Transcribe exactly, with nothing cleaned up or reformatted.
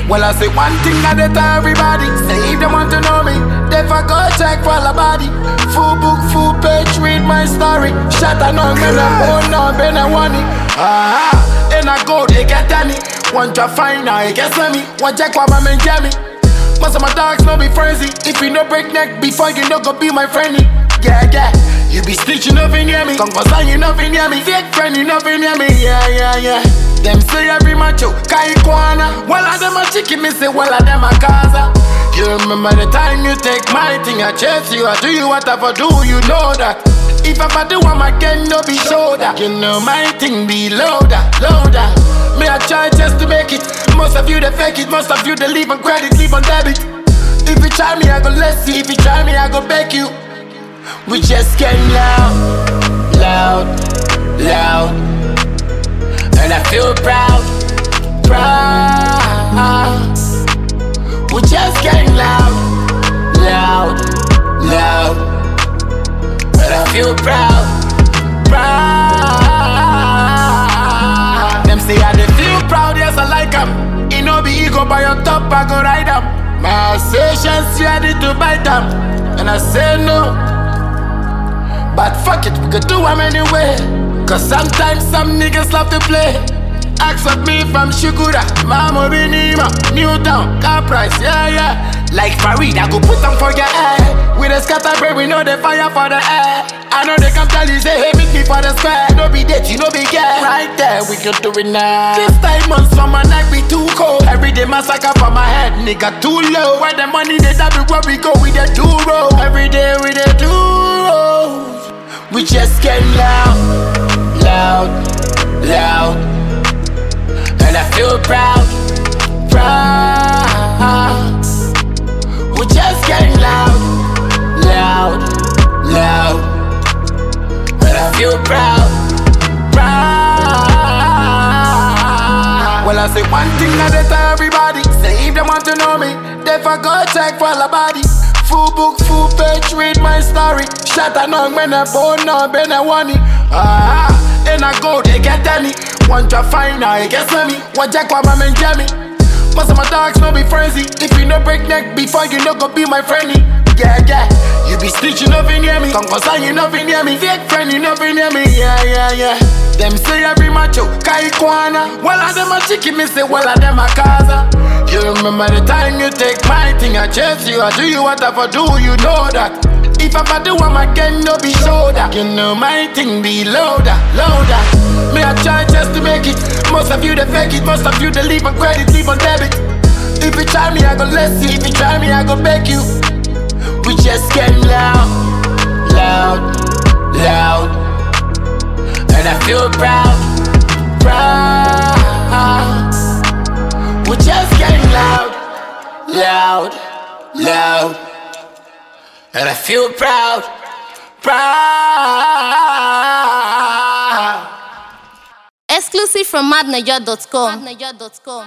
Well, I say one thing at a time, everybody. Say if they want to know me, they for go check for the body. Full book, full page, read my story. Shut a no, man, I'm born now, Ben, I want it. Ah, and I go, they get any. Want to find out, it gets me. Want check what my man get me. Most of my dogs no be frenzy. If you no break neck before you no go be my friendly. Yeah, yeah. You be snitching up in near me. Come cause you nothing near me. Fake friend, you nothing near me. Yeah, yeah, yeah. Them say every macho, kai kwana. Well, I them a chicken, me say, well, I them a casa. You remember the time you take my thing, I chase you, I do you whatever do, you know that. If I do one again, no be shoulder. You know my thing be loader, loader. Me I try just to make it. Most of you they fake it, most of you they leave on credit, leave on debit. If you try me, I go let's see. If you try me, I go beg you. We just getting loud, loud, loud. And I feel proud, proud. We just getting loud, loud, loud. And I feel proud, proud. Them say I dey feel proud, yes I like them. It no be ego by your top, I go ride them. My assertions ready to bite them. And I say no, but fuck it, we could do them anyway. Cause sometimes some niggas love to play. Accept me from Shukura, Mama Binima, Newtown, car price, yeah, yeah. Like Farid, I go put them for your head. With a scatter break, we know the fire for the air. I know they come tell you, say, hey, meet me for the square. No be dead, you know be get right there, we can do it now. This time on summer night be too cold. Every day massacre for my head, nigga too low. Where the money they double where we go with the two roll. Every day with the two rolls. We just get loud, loud, loud. And I feel proud, proud. We just getting loud, loud, loud. And I feel proud, proud. Well, I say one thing at a time, everybody. Say if they want to know me, they for go check for the body. Full book, full page, read my story. Shut a no, when I born now, Ben, I want it. Ah, and I go, they get any. Want to find out, it gets me. Want check what my man get me. Most of my dogs no be frenzy. If you no break neck before you no go be my friendly. Yeah, yeah. You be snitching up in near me. Come cause you nothing near me. Fake friend, you nothing near me. Yeah, yeah, yeah. Them say every macho, kai kwana. Well, I them a chicken, me say, well, I them a casa. You remember the time you take my thing, I chase you, I do you whatever do, you know that. If I do one again, no be shoulder. You know my thing be loader, loader. Me I try just to make it. Most of you they fake it, most of you they leave on credit, leave on debit. If you try me, I go let's see. If you try me, I go beg you. We just getting loud, loud, loud. And I feel proud, proud. We just getting loud, loud, loud. And I feel proud, proud. Exclusive from madnaja dot com.